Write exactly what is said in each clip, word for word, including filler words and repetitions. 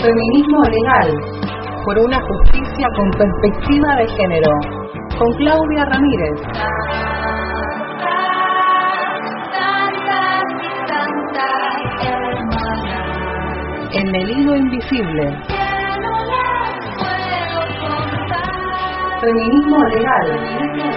Feminismo legal, por una justicia con perspectiva de género, con Claudia Ramírez. En el hilo invisible. Feminismo legal.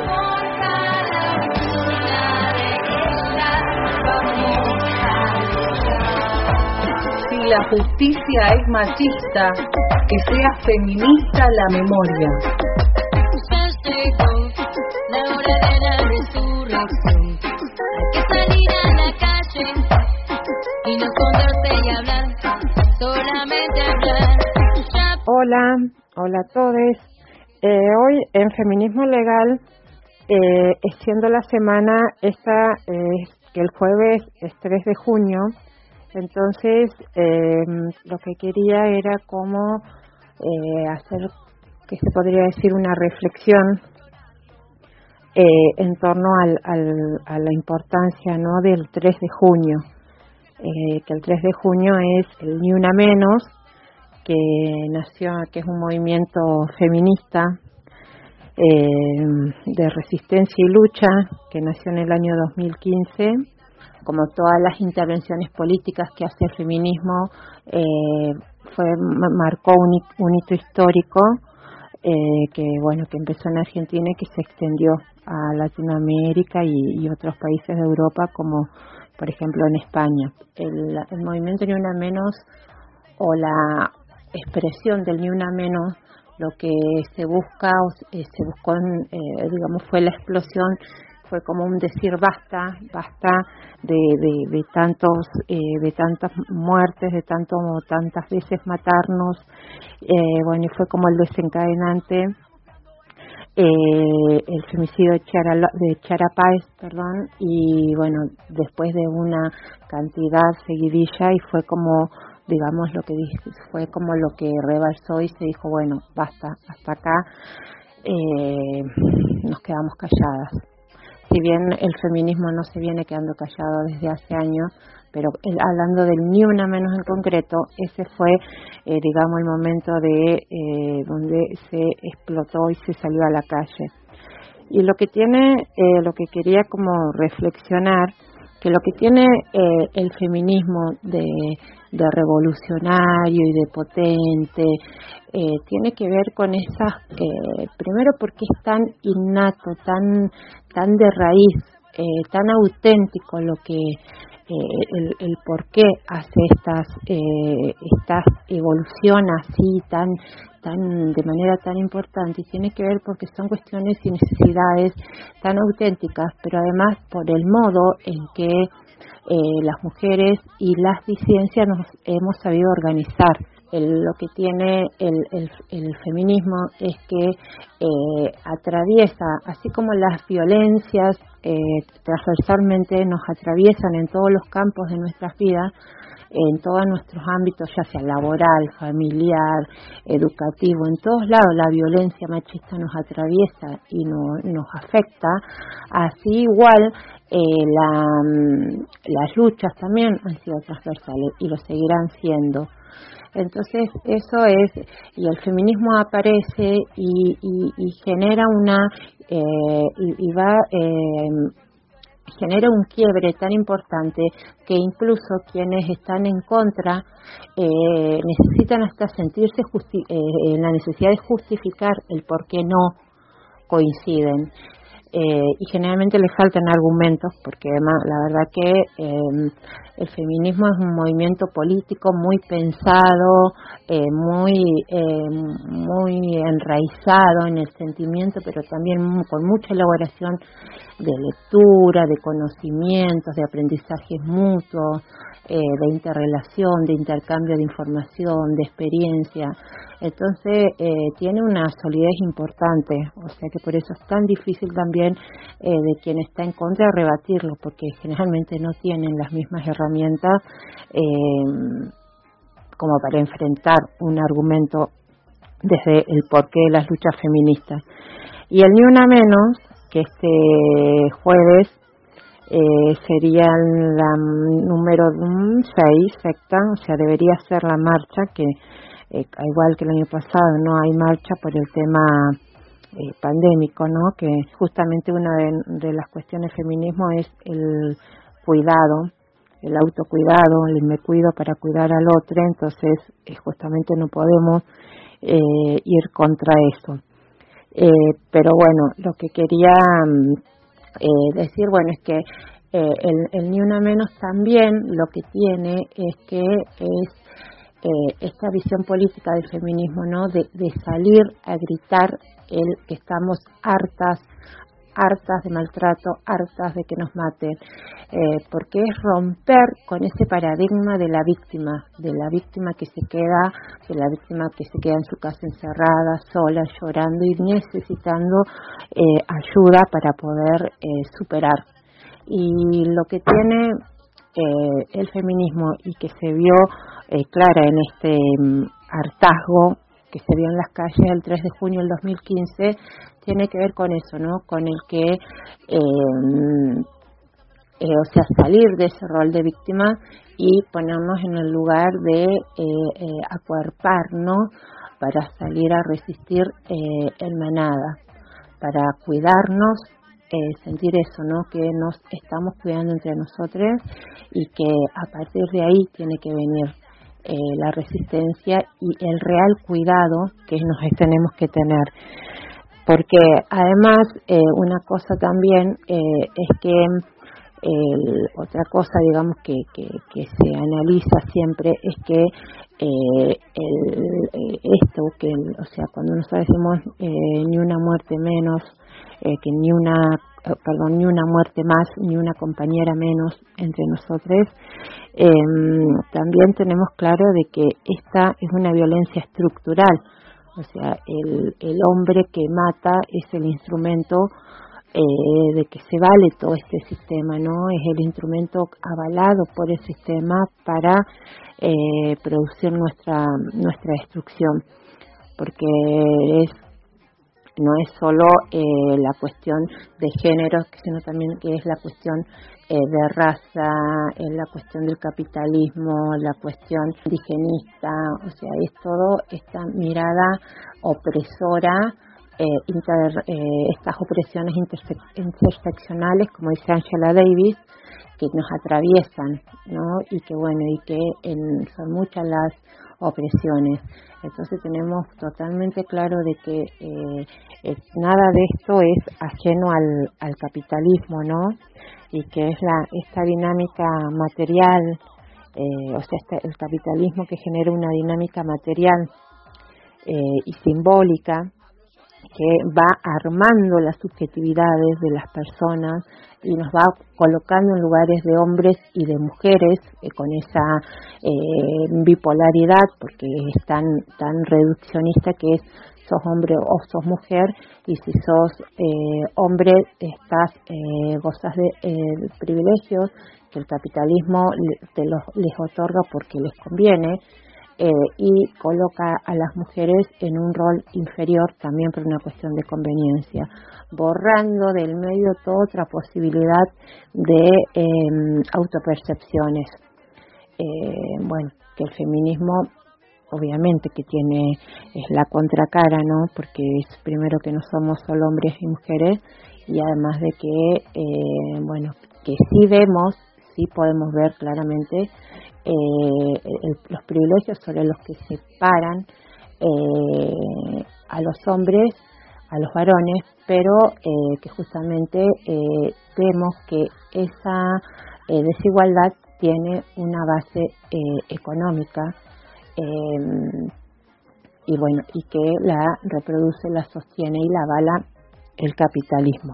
Si la justicia es machista, que sea feminista la memoria. Ya llegó la hora de la resurrección. Hay que salir a la calle y no esconderse y hablar, solamente hablar. Ya... Hola, hola a todos. Eh, hoy en Feminismo Legal, eh, siendo la semana esta, eh, que el jueves es tres de junio, entonces eh, lo que quería era como eh, hacer, que se podría decir, una reflexión eh, en torno al, al, a la importancia, ¿no?, del tres de junio, eh, que el tres de junio es el Ni Una Menos, que nació, que es un movimiento feminista eh, de resistencia y lucha, que nació en el año dos mil quince. Como todas las intervenciones políticas que hace el feminismo, eh, fue marcó un, un hito histórico eh, que bueno que empezó en Argentina y que se extendió a Latinoamérica y, y otros países de Europa, como por ejemplo en España. El, el movimiento Ni Una Menos, o la expresión del Ni Una Menos, lo que se busca, o se, se buscó, en, eh, digamos, fue la explosión. Fue como un decir basta, basta de, de, de tantos, eh, de tantas muertes, de tanto, tantas veces matarnos. Eh, bueno, y fue como el desencadenante, eh, el femicidio de Chiara, de Chiara Páez, perdón, y bueno, después de una cantidad seguidilla, y fue como, digamos, lo que dije, fue como lo que rebalsó y se dijo, bueno, basta, hasta acá, eh, nos quedamos calladas. Si bien el feminismo no se viene quedando callado desde hace años, pero el, hablando del Ni Una Menos en concreto, ese fue, eh, digamos, el momento de eh, donde se explotó y se salió a la calle. Y lo que tiene, eh, lo que quería como reflexionar, que lo que tiene eh, el feminismo de, de revolucionario y de potente, eh, tiene que ver con esas, eh, primero porque es tan innato, tan, tan de raíz, eh, tan auténtico lo que, eh, el, el por qué hace estas, eh, estas evolución así, tan, tan, de manera tan importante, y tiene que ver porque son cuestiones y necesidades tan auténticas, pero además por el modo en que eh, las mujeres y las disidencias nos hemos sabido organizar. El, lo que tiene el, el, el feminismo es que eh, atraviesa, así como las violencias eh, transversalmente nos atraviesan en todos los campos de nuestras vidas, en todos nuestros ámbitos, ya sea laboral, familiar, educativo, en todos lados la violencia machista nos atraviesa y no, nos afecta. Así igual eh, la, las luchas también han sido transversales y lo seguirán siendo. Entonces eso es, y el feminismo aparece y, y, y genera una, eh, y, y va... Eh, genera un quiebre tan importante que incluso quienes están en contra eh, necesitan hasta sentirse justi- eh, en la necesidad de justificar el por qué no coinciden. Eh, y generalmente les faltan argumentos, porque además la verdad que eh, el feminismo es un movimiento político muy pensado, eh, muy eh, muy enraizado en el sentimiento, pero también muy, con mucha elaboración de lectura, de conocimientos, de aprendizajes mutuos, eh, de interrelación, de intercambio de información, de experiencia. Entonces eh, tiene una solidez importante, o sea que por eso es tan difícil también eh, de quien está en contra rebatirlo, porque generalmente no tienen las mismas herramientas eh, como para enfrentar un argumento desde el porqué de las luchas feministas. Y el Ni Una Menos, que este jueves eh, serían la número seis, secta, o sea, debería ser la marcha, que eh, igual que el año pasado no hay marcha por el tema eh, pandémico, ¿no? Que justamente una de, de las cuestiones del feminismo es el cuidado, el autocuidado, el me cuido para cuidar al otro, entonces eh, justamente no podemos eh, ir contra eso. Eh, pero bueno, lo que quería eh, decir, bueno, es que eh, el, el Ni Una Menos también lo que tiene es que es eh, esta visión política del feminismo, ¿no? De, de salir a gritar el que estamos hartas, hartas de maltrato, hartas de que nos maten, eh, porque es romper con ese paradigma de la víctima, de la víctima que se queda, de la víctima que se queda en su casa encerrada, sola, llorando y necesitando eh, ayuda para poder eh, superar. Y lo que tiene eh, el feminismo y que se vio eh, clara en este um, hartazgo que se vio en las calles el tres de junio del dos mil quince, tiene que ver con eso, ¿no? Con el que, eh, eh, o sea, salir de ese rol de víctima y ponernos en el lugar de eh, eh, acuerparnos para salir a resistir eh, en manada, para cuidarnos, eh, sentir eso, ¿no? Que nos estamos cuidando entre nosotros y que a partir de ahí tiene que venir Eh, la resistencia y el real cuidado que nos tenemos que tener, porque además eh, una cosa también eh, es que eh, otra cosa digamos que, que, que se analiza siempre es que eh, el, eh, esto que o sea cuando nosotros decimos eh, ni una muerte menos, eh, que ni una eh, perdón ni una muerte más, ni una compañera menos entre nosotros, eh, también tenemos claro de que esta es una violencia estructural, o sea el, el hombre que mata es el instrumento eh, de que se vale todo este sistema, ¿no? Es el instrumento avalado por el sistema para eh, producir nuestra nuestra destrucción, porque es no es solo eh, la cuestión de género, sino también que es la cuestión eh, de raza, es la cuestión del capitalismo, la cuestión indigenista, o sea, es todo esta mirada opresora, eh, inter, eh, estas opresiones interse- interseccionales, como dice Angela Davis, que nos atraviesan, ¿no? Y que bueno, y que en, son muchas las opresiones. Entonces tenemos totalmente claro de que eh, eh, nada de esto es ajeno al, al capitalismo, ¿no? Y que es la esta dinámica material, eh, o sea, este, el capitalismo que genera una dinámica material eh, y simbólica que va armando las subjetividades de las personas y nos va colocando en lugares de hombres y de mujeres eh, con esa eh, bipolaridad, porque es tan, tan reduccionista que es sos hombre o sos mujer, y si sos eh, hombre estás eh, gozas de eh, privilegios que el capitalismo te los, les otorga porque les conviene. Eh, y coloca a las mujeres en un rol inferior también por una cuestión de conveniencia, borrando del medio toda otra posibilidad de eh, autopercepciones. Eh, bueno, que el feminismo obviamente que tiene es la contracara, ¿no? Porque es primero que no somos solo hombres y mujeres, y además de que, eh, bueno, que sí vemos, sí podemos ver claramente Eh, el, los privilegios sobre los que separan eh, a los hombres, a los varones, pero eh, que justamente eh, vemos que esa eh, desigualdad tiene una base eh, económica eh, y bueno, y que la reproduce, la sostiene y la avala el capitalismo.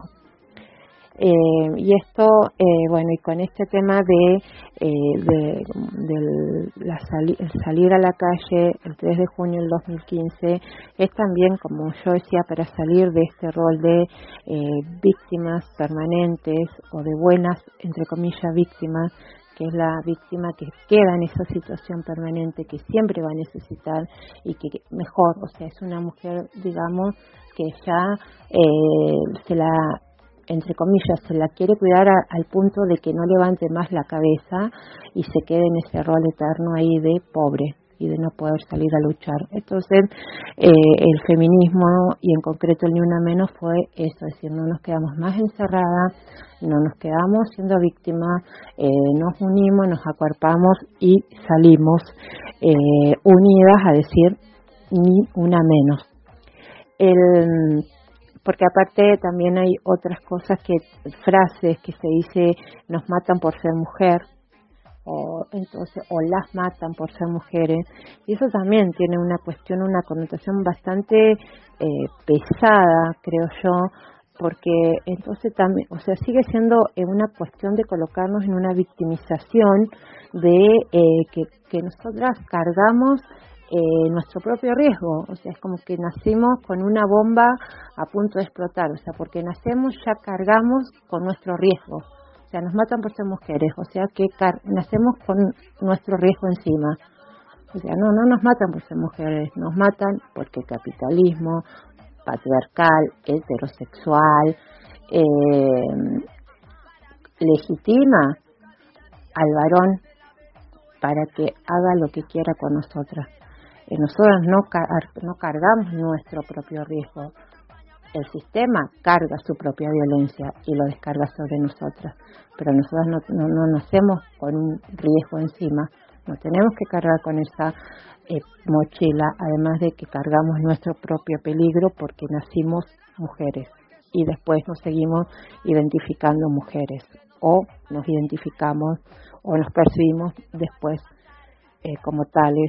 Eh, y esto, eh, bueno, y con este tema de, eh, de, de la sali el salir a la calle el tres de junio del dos mil quince, es también, como yo decía, para salir de este rol de eh, víctimas permanentes o de buenas, entre comillas, víctimas, que es la víctima que queda en esa situación permanente, que siempre va a necesitar y que mejor, o sea, es una mujer, digamos, que ya eh, se la entre comillas, se la quiere cuidar a, al punto de que no levante más la cabeza y se quede en ese rol eterno ahí de pobre y de no poder salir a luchar. Entonces, eh, el feminismo, y en concreto el Ni Una Menos, fue eso, es decir, no nos quedamos más encerradas, no nos quedamos siendo víctimas, eh, nos unimos, nos acuerpamos y salimos eh, unidas a decir Ni Una Menos. El, porque aparte también hay otras cosas, que frases que se dice, nos matan por ser mujer, o entonces o las matan por ser mujeres, y eso también tiene una cuestión, una connotación bastante eh, pesada, creo yo, porque entonces también, o sea, sigue siendo eh, una cuestión de colocarnos en una victimización de eh, que, que nosotras cargamos eh, nuestro propio riesgo, o sea, es como que nacimos con una bomba a punto de explotar, o sea, porque nacemos ya cargamos con nuestro riesgo. O sea, nos matan por ser mujeres, o sea que car- nacemos con nuestro riesgo encima. O sea, no, no nos matan por ser mujeres, nos matan porque el capitalismo patriarcal, heterosexual, eh, legitima al varón para que haga lo que quiera con nosotras. Eh, nosotras no, car- no cargamos nuestro propio riesgo. El sistema carga su propia violencia y lo descarga sobre nosotras, pero nosotras no, no, no nacemos con un riesgo encima, no tenemos que cargar con esa eh, mochila, además de que cargamos nuestro propio peligro porque nacimos mujeres y después nos seguimos identificando mujeres, o nos identificamos o nos percibimos después eh, como tales.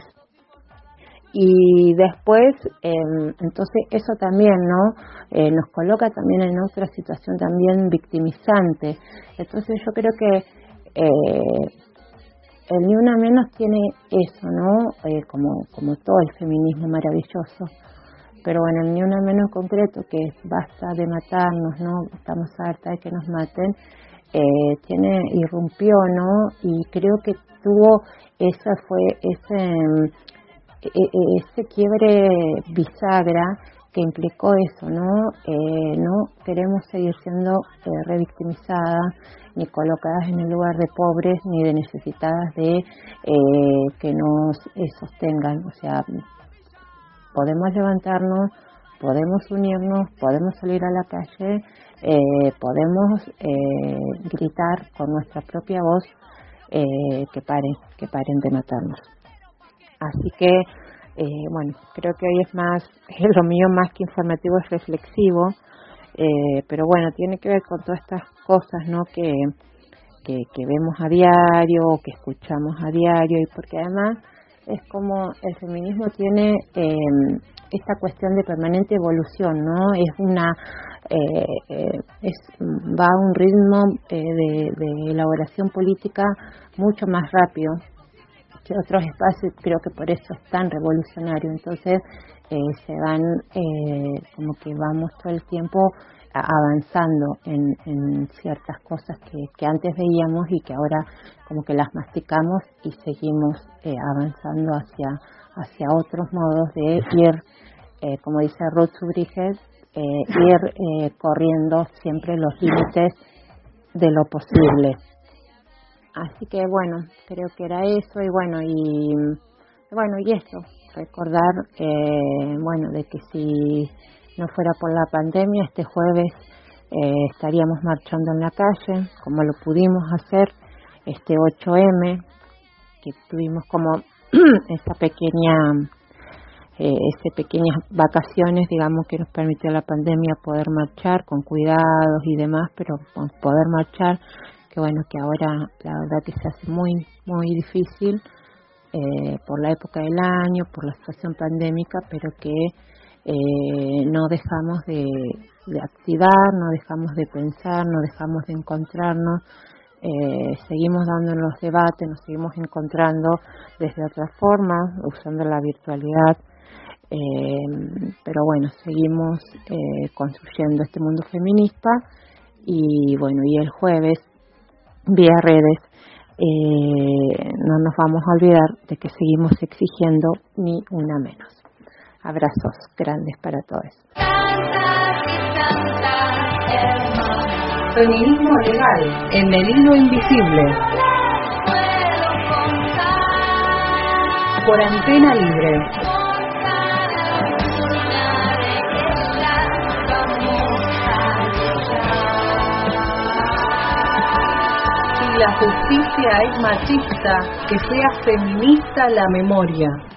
Y después, eh, entonces eso también, ¿no? Eh, nos coloca también en otra situación también victimizante. Entonces yo creo que eh, el Ni Una Menos tiene eso, ¿no? Eh, como, como todo el feminismo maravilloso. Pero bueno, el Ni Una Menos en concreto, que es basta de matarnos, ¿no? Estamos hartas de que nos maten, eh, tiene, irrumpió, ¿no? Y creo que tuvo, esa fue, ese... ese quiebre bisagra que implicó eso, ¿no? Eh, no queremos seguir siendo eh, revictimizadas, ni colocadas en el lugar de pobres, ni de necesitadas de eh, que nos eh, sostengan. O sea, podemos levantarnos, podemos unirnos, podemos salir a la calle, eh, podemos eh, gritar con nuestra propia voz eh, que paren, que paren de matarnos. Así que, eh, bueno, creo que hoy es más, lo mío más que informativo es reflexivo, eh, pero bueno, tiene que ver con todas estas cosas, ¿no? Que, que, que vemos a diario, que escuchamos a diario, y porque además es como el feminismo tiene eh, esta cuestión de permanente evolución, ¿no? Es una, eh, eh, es, va a un ritmo eh, de, de elaboración política mucho más rápido que otros espacios, creo que por eso es tan revolucionario. Entonces eh, se van, eh, como que vamos todo el tiempo avanzando en, en ciertas cosas que, que antes veíamos y que ahora como que las masticamos y seguimos eh, avanzando hacia, hacia otros modos de ir, eh, como dice Ruth Bridges, eh, ir eh, corriendo siempre los límites de lo posible. Así que bueno, creo que era eso, y bueno, y bueno, y eso, recordar, eh, bueno, de que si no fuera por la pandemia, este jueves eh, estaríamos marchando en la calle, como lo pudimos hacer, este ocho eme, que tuvimos como esa pequeña, eh, ese pequeñas vacaciones, digamos, que nos permitió la pandemia poder marchar con cuidados y demás, pero poder marchar, que bueno, que ahora la verdad que se hace muy, muy difícil eh, por la época del año, por la situación pandémica, pero que eh, no dejamos de, de activar, no dejamos de pensar, no dejamos de encontrarnos, eh, seguimos dando en los debates, nos seguimos encontrando desde otras formas, usando la virtualidad, eh, pero bueno, seguimos eh, construyendo este mundo feminista. Y bueno, y el jueves vía redes, eh, no nos vamos a olvidar de que seguimos exigiendo ni una menos. Abrazos grandes para todos. Santa, Santa, hermana. Feminismo legal en el hilo invisible. Por Antena Libre. Si la justicia es machista, que sea feminista la memoria.